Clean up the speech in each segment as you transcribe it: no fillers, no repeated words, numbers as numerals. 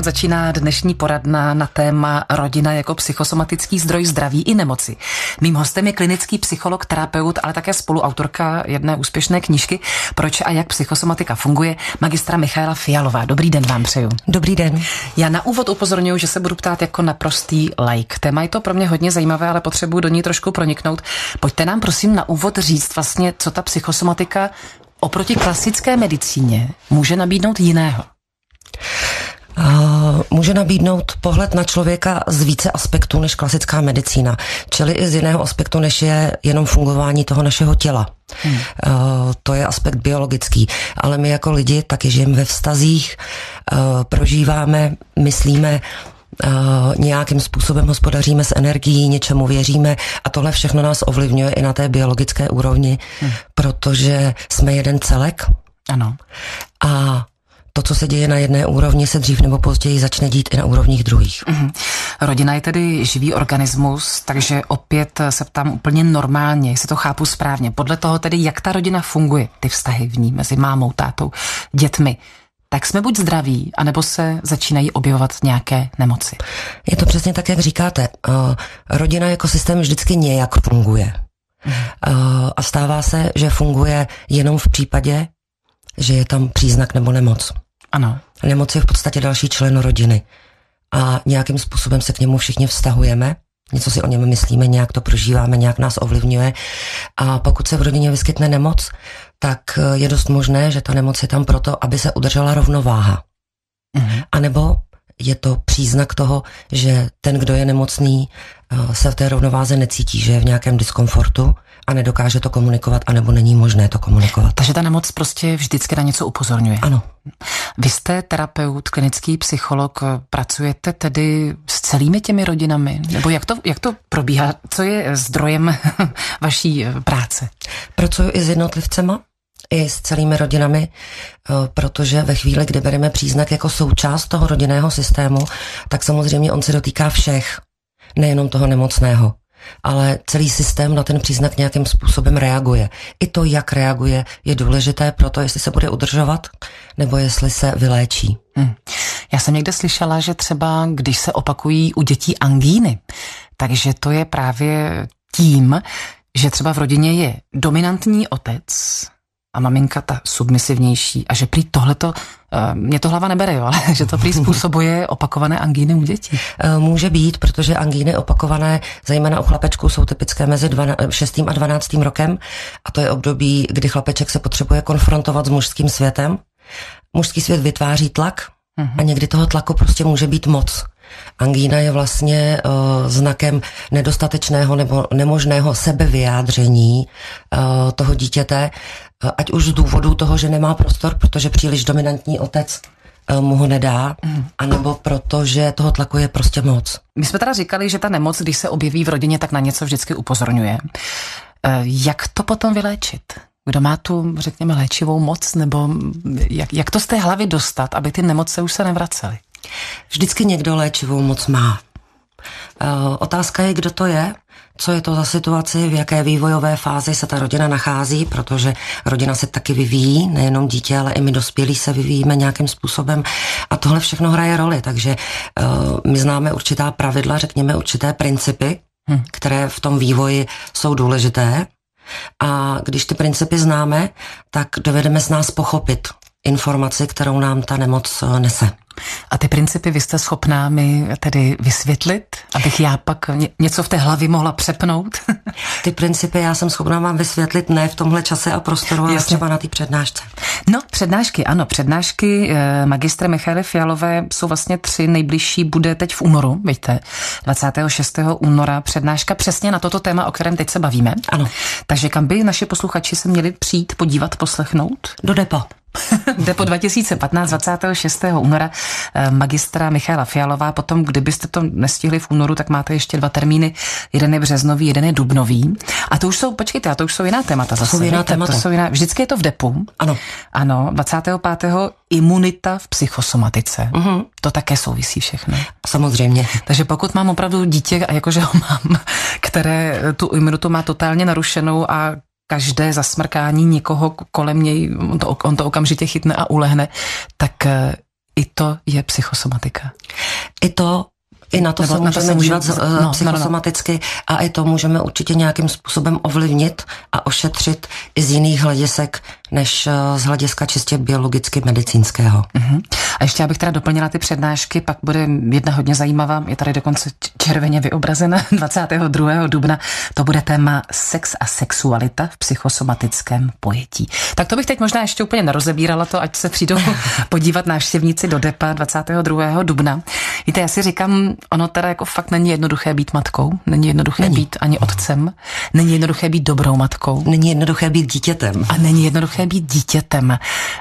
začíná dnešní poradna na téma rodina jako psychosomatický zdroj zdraví i nemoci. Mým hostem je klinický psycholog, terapeut, ale také spoluautorka jedné úspěšné knížky Proč a jak psychosomatika funguje, magistra Michaela Fialová. Dobrý den vám přeju. Dobrý den. Já na úvod upozorňuji, že se budu ptát jako naprostý laik. Téma je to pro mě hodně zajímavé, ale potřebuji do ní trošku proniknout. Pojďte nám prosím na úvod říct vlastně, co ta psychosomatika oproti klasické medicíně může nabídnout jiného. Může nabídnout pohled na člověka z více aspektů než klasická medicína, čili i z jiného aspektu, než je jenom fungování toho našeho těla. To je aspekt biologický, ale my jako lidi taky žijeme ve vztazích, prožíváme, myslíme, nějakým způsobem hospodaříme s energií, něčemu věříme a tohle všechno nás ovlivňuje i na té biologické úrovni, protože jsme jeden celek. Ano. A to, co se děje na jedné úrovni, se dřív nebo později začne dít i na úrovních druhých. Rodina je tedy živý organismus, takže opět se ptám úplně normálně, jestli to chápu správně. Podle toho tedy, jak ta rodina funguje, ty vztahy v ní mezi mámou, tátou, dětmi, tak jsme buď zdraví, anebo se začínají objevovat nějaké nemoci. Je to přesně tak, jak říkáte. Rodina jako systém vždycky nějak funguje. A stává se, že funguje jenom v případě, že je tam příznak nebo nemoc. Ano. Nemoc je v podstatě další člen rodiny. A nějakým způsobem se k němu všichni vztahujeme, něco si o něm myslíme, nějak to prožíváme, nějak nás ovlivňuje. A pokud se v rodině vyskytne nemoc, tak je dost možné, že ta nemoc je tam proto, aby se udržela rovnováha. A nebo je to příznak toho, že ten, kdo je nemocný, se v té rovnováze necítí, že je v nějakém diskomfortu a nedokáže to komunikovat, anebo není možné to komunikovat. Takže ta nemoc prostě vždycky na něco upozorňuje. Ano. Vy jste terapeut, klinický psycholog, pracujete tedy s celými těmi rodinami? Nebo jak to probíhá? Co je zdrojem vaší práce? Pracuji i s jednotlivcema, i s celými rodinami, protože ve chvíli, kdy bereme příznak jako součást toho rodinného systému, tak samozřejmě on se dotýká všech, nejenom toho nemocného. Ale celý systém na ten příznak nějakým způsobem reaguje. I to, jak reaguje, je důležité pro to, jestli se bude udržovat, nebo jestli se vyléčí. Já jsem někde slyšela, že třeba když se opakují u dětí angíny, takže to je právě tím, že třeba v rodině je dominantní otec a maminka ta submisivnější a že prý tohleto, mě to hlava nebere, jo, ale že to prý způsobuje opakované angíny u dětí. Může být, protože angíny opakované, zejména u chlapečků, jsou typické mezi 6. a 12. rokem a to je období, kdy chlapeček se potřebuje konfrontovat s mužským světem. Mužský svět vytváří tlak a někdy toho tlaku prostě může být moc. Angína je vlastně znakem nedostatečného nebo nemožného sebevyjádření toho dítěte, ať už z důvodu toho, že nemá prostor, protože příliš dominantní otec mu ho nedá, anebo protože toho tlaku je prostě moc. My jsme teda říkali, že ta nemoc, když se objeví v rodině, tak na něco vždycky upozorňuje. Jak to potom vyléčit? Kdo má tu, řekněme, léčivou moc, nebo jak to z té hlavy dostat, aby ty nemoce už se nevracely? Vždycky někdo léčivou moc má. Otázka je, kdo to je, co je to za situaci, v jaké vývojové fázi se ta rodina nachází, protože rodina se taky vyvíjí, nejenom dítě, ale i my dospělí se vyvíjíme nějakým způsobem a tohle všechno hraje roli, takže my známe určitá pravidla, řekněme určité principy, které v tom vývoji jsou důležité a když ty principy známe, tak dovedeme s nás pochopit informaci, kterou nám ta nemoc nese. A ty principy vy jste schopná mi tedy vysvětlit, abych já pak něco v té hlavě mohla přepnout? Ty principy já jsem schopná vám vysvětlit ne v tomhle čase a prostoru, ale třeba na té přednášce. No, přednášky, ano, přednášky magistra Michaely Fialové jsou vlastně 3 nejbližší, bude teď v únoru, víte, 26. února přednáška přesně na toto téma, o kterém teď se bavíme. Ano. Takže kam by naši posluchači se měli přijít, podívat, poslechnout? Do DEPO. DEPO 2015, 26. února, magistra Michaela Fialová. Potom, kdybyste to nestihli v únoru, tak máte ještě 2 termíny. Jeden je březnový, jeden je dubnový. A to už jsou, počkejte, a to už jsou jiná témata zase. To jsou jiná témata. To jsou jiná, vždycky je to v DEPu. Ano. Ano, 25. imunita v psychosomatice. To také souvisí všechno. Samozřejmě. Takže pokud mám opravdu dítě, a jakože ho mám, které tu imunitu má totálně narušenou a každé zasmrkání někoho kolem něj, on to okamžitě chytne a ulehne, tak i to je psychosomatika. I na to se můžeme dívat psychosomaticky a i to můžeme určitě nějakým způsobem ovlivnit a ošetřit i z jiných hledisek, než z hlediska čistě biologicky medicínského. A ještě abych teda doplnila ty přednášky, pak bude jedna hodně zajímavá, je tady dokonce červeně vyobrazena 22. dubna, to bude téma sex a sexualita v psychosomatickém pojetí. Tak to bych teď možná ještě úplně nerozebírala to, ať se přijdou podívat návštěvníci do DEPA 22. dubna. Víte, já si říkám, ono teda jako fakt není jednoduché být matkou, není jednoduché být ani otcem, není jednoduché být dobrou matkou. Není jednoduché být dítětem. A není jednoduché být dítětem.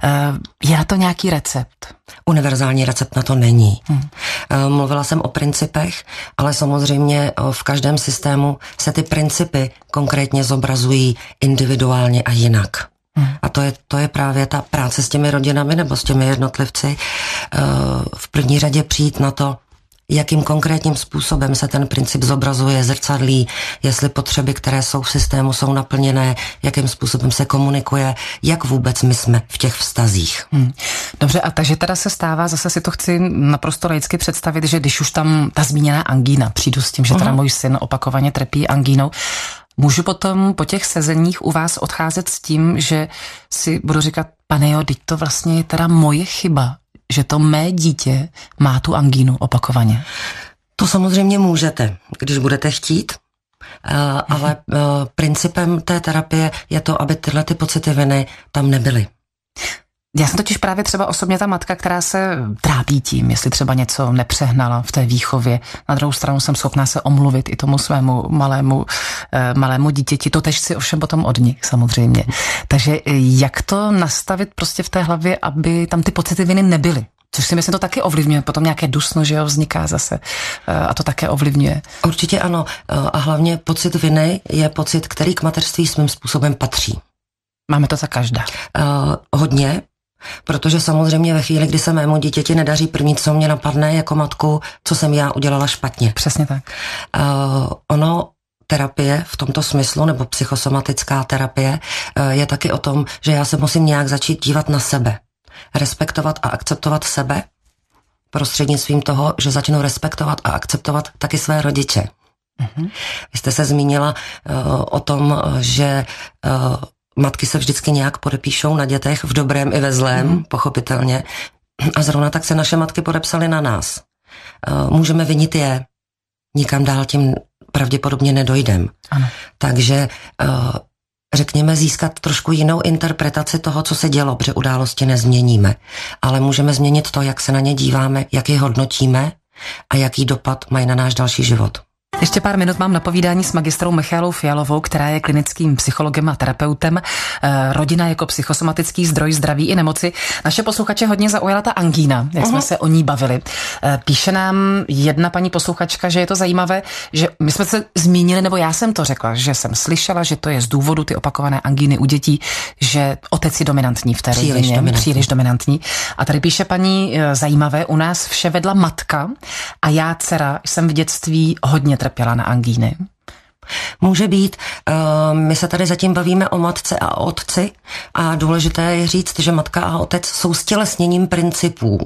Je na to nějaký recept? Univerzální recept na to není. Mluvila jsem o principech, ale samozřejmě v každém systému se ty principy konkrétně zobrazují individuálně a jinak. A to je právě ta práce s těmi rodinami nebo s těmi jednotlivci. V první řadě přijít na to, jakým konkrétním způsobem se ten princip zobrazuje, zrcadlí, jestli potřeby, které jsou v systému, jsou naplněné, jakým způsobem se komunikuje, jak vůbec my jsme v těch vztazích. Dobře, a takže teda se stává, zase si to chci naprosto laicky představit, že když už tam ta zmíněná angína, přijdu s tím, že teda můj syn opakovaně trpí angínou, můžu potom po těch sezeních u vás odcházet s tím, že si budu říkat, pane jo, teď to vlastně je teda moje chyba, že to mé dítě má tu angínu opakovaně? To samozřejmě můžete, když budete chtít, ale principem té terapie je to, aby tyhle ty pocity viny tam nebyly. Já jsem totiž právě třeba osobně ta matka, která se trápí tím, jestli třeba něco nepřehnala v té výchově. Na druhou stranu jsem schopná se omluvit i tomu svému malému dítěti. To tež si ovšem potom od nich samozřejmě. Takže jak to nastavit prostě v té hlavě, aby tam ty pocity viny nebyly? Což si myslím, to taky ovlivňuje. Potom nějaké dusno, že jo, vzniká zase a to také ovlivňuje. Určitě ano. A hlavně pocit viny je pocit, který k mateřství svým způsobem patří. Máme to za každá. Hodně. Protože samozřejmě ve chvíli, kdy se mému dítěti nedaří, první, co mě napadne jako matku, co jsem já udělala špatně. Přesně tak. Terapie v tomto smyslu, nebo psychosomatická terapie, je taky o tom, že já se musím nějak začít dívat na sebe. Respektovat a akceptovat sebe prostřednictvím toho, že začnu respektovat a akceptovat taky své rodiče. Vy jste se zmínila o tom, že matky se vždycky nějak podepíšou na dětech, v dobrém i ve zlém, pochopitelně. A zrovna tak se naše matky podepsaly na nás. Můžeme vinit je, nikam dál tím pravděpodobně nedojdem. Ano. Takže řekněme získat trošku jinou interpretaci toho, co se dělo, protože události nezměníme. Ale můžeme změnit to, jak se na ně díváme, jak je hodnotíme a jaký dopad mají na náš další život. Ještě pár minut mám na povídání s magistrou Michaelou Fialovou, která je klinickým psychologem a terapeutem. Rodina jako psychosomatický zdroj zdraví i nemoci. Naše posluchače hodně zaujala ta angína, jak jsme se o ní bavili. Píše nám jedna paní posluchačka, že je to zajímavé, že my jsme se zmínili, nebo já jsem to řekla, že jsem slyšela, že to je z důvodu ty opakované angíny u dětí, že otec je dominantní v té rodině, příliš dominantní. A tady píše paní zajímavé, u nás vše vedla matka a já dcera jsem v dětství hodně trpěla na angíny. Může být. My se tady zatím bavíme o matce a o otci a důležité je říct, že matka a otec jsou stělesněním principů.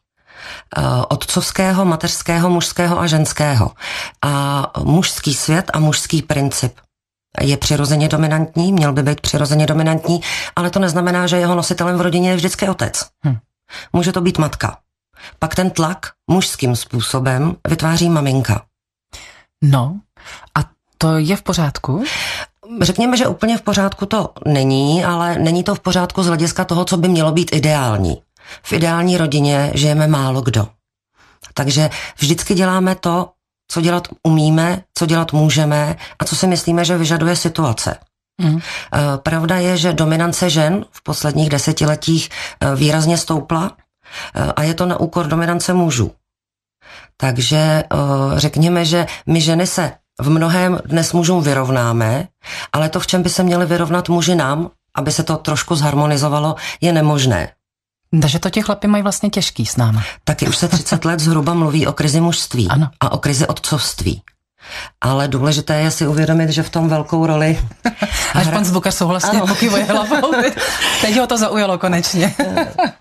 Otcovského, mateřského, mužského a ženského. A mužský svět a mužský princip je přirozeně dominantní, měl by být přirozeně dominantní, ale to neznamená, že jeho nositelem v rodině je vždycky otec. Může to být matka. Pak ten tlak mužským způsobem vytváří maminka. No, a to je v pořádku? Řekněme, že úplně v pořádku to není, ale není to v pořádku z hlediska toho, co by mělo být ideální. V ideální rodině žijeme málo kdo. Takže vždycky děláme to, co dělat umíme, co dělat můžeme a co si myslíme, že vyžaduje situace. Pravda je, že dominance žen v posledních desetiletích výrazně stoupla a je to na úkor dominance mužů. Takže řekněme, že my ženy se v mnohém dnes mužům vyrovnáme, ale to, v čem by se měli vyrovnat muži nám, aby se to trošku zharmonizovalo, je nemožné. Takže to ti chlapi mají vlastně těžký s náma. Taky už se 30 let zhruba mluví o krizi mužství a o krizi otcovství. Ale důležité je si uvědomit, že v tom velkou roli... Až pan Zvukař souhlasně pokývuje hlavou. Teď ho to zaujalo konečně.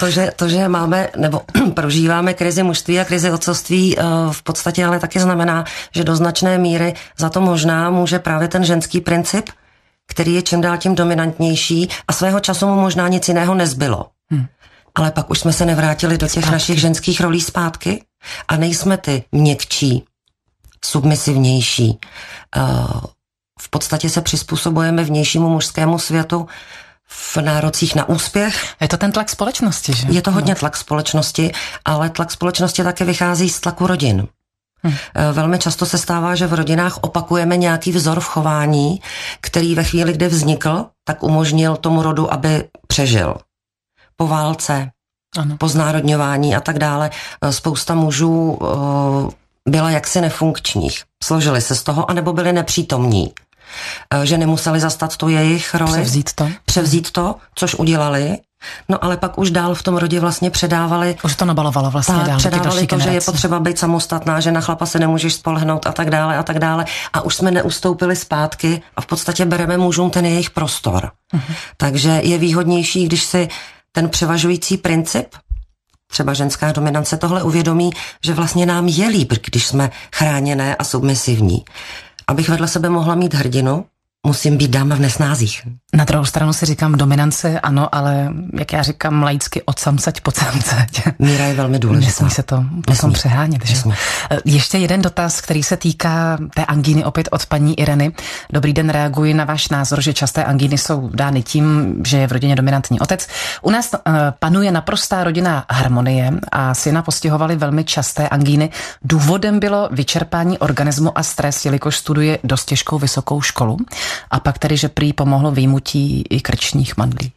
To, že máme, nebo prožíváme krizi mužství a krizi otcovství, v podstatě ale taky znamená, že do značné míry za to možná může právě ten ženský princip, který je čím dál tím dominantnější a svého času mu možná nic jiného nezbylo. Ale pak už jsme se nevrátili do těch našich ženských rolí zpátky a nejsme ty měkčí, submisivnější. V podstatě se přizpůsobujeme vnějšímu mužskému světu v nárocích na úspěch. Je to ten tlak společnosti, že? Je to hodně tlak společnosti, ale tlak společnosti také vychází z tlaku rodin. Velmi často se stává, že v rodinách opakujeme nějaký vzor v chování, který ve chvíli, kdy vznikl, tak umožnil tomu rodu, aby přežil. Po válce, po znárodňování a tak dále, spousta mužů byla jaksi nefunkčních. Složili se z toho, anebo byli nepřítomní. Že nemuseli zastat tu jejich roli. Převzít to, což udělali. No ale pak už dál v tom rodě vlastně předávali. Už to nabalovalo vlastně dál. Předávali to, že je potřeba být samostatná, že na chlapa se nemůžeš spolehnout a tak dále a tak dále. A už jsme neustoupili zpátky a v podstatě bereme mužům ten jejich prostor. Takže je výhodnější, když si ten převažující princip, třeba ženská dominance, tohle uvědomí, že vlastně nám je líp, když jsme chráněné a submisivní. Abych vedle sebe mohla mít hrdinu, musím být dáma v nesnázích. Na druhou stranu si říkám dominance, ano, ale jak já říkám laicky od samceť po samceť. Míra je velmi důležitá. Nesmí se to potom přehánět. Ještě jeden dotaz, který se týká té angíny, opět od paní Ireny. Dobrý den, reaguji na váš názor, že časté angíny jsou dány tím, že je v rodině dominantní otec. U nás panuje naprostá rodinná harmonie a syna postihovaly velmi časté angíny. Důvodem bylo vyčerpání organismu a stres, jelikož studuje dost těžkou vysokou školu. A pak tedy, že prý pomohlo vyjmutí i krčních mandlí.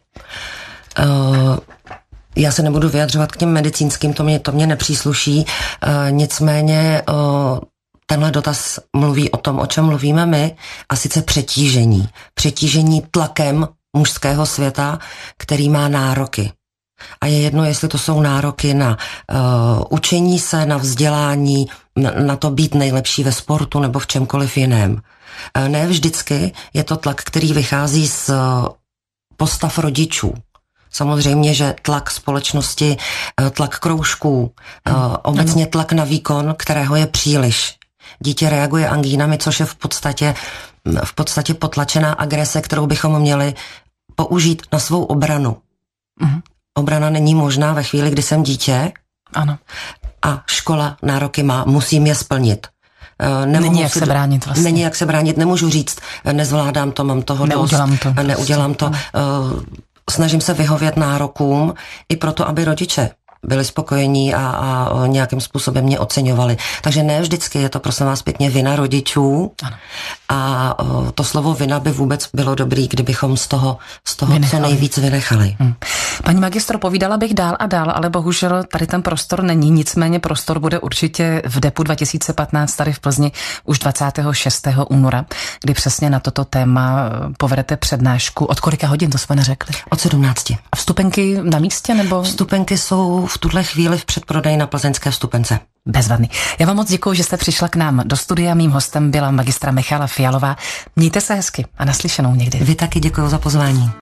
Já se nebudu vyjadřovat k těm medicínským, to mě nepřísluší. Nicméně tenhle dotaz mluví o tom, o čem mluvíme my, a sice přetížení. Přetížení tlakem mužského světa, který má nároky. A je jedno, jestli to jsou nároky na učení se, na vzdělání, na to být nejlepší ve sportu nebo v čemkoliv jiném. Ne vždycky je to tlak, který vychází z postav rodičů. Samozřejmě, že tlak společnosti, tlak kroužků, obecně tlak na výkon, kterého je příliš. Dítě reaguje angínami, což je v podstatě potlačená agrese, kterou bychom měli použít na svou obranu. Obrana není možná ve chvíli, kdy jsem dítě. Ano. A škola nároky má, musím je splnit. Není jak se bránit vlastně. Není jak se bránit, nemůžu říct, nezvládám to, mám toho neudělám to. Snažím se vyhovět nárokům i proto, aby rodiče byli spokojení a nějakým způsobem mě oceňovali. Takže ne vždycky je to, prosím vás pěkně, vina rodičů. Ano. A to slovo vina by vůbec bylo dobrý, kdybychom z toho co nejvíc vynechali. Paní magistro, povídala bych dál a dál, ale bohužel tady ten prostor není, nicméně prostor bude určitě v DEPu 2015 tady v Plzni už 26. února, kdy přesně na toto téma povedete přednášku. Od kolika hodin, to jsme neřekli? Od 17. A vstupenky na místě, nebo? Vstupenky jsou v tuhle chvíli v předprodeji na plzeňské vstupence. Bezvadný. Já vám moc děkuji, že jste přišla k nám do studia. Mým hostem byla magistra Michala Fialová. Mějte se hezky a naslyšenou někdy. Vy taky děkuji za pozvání.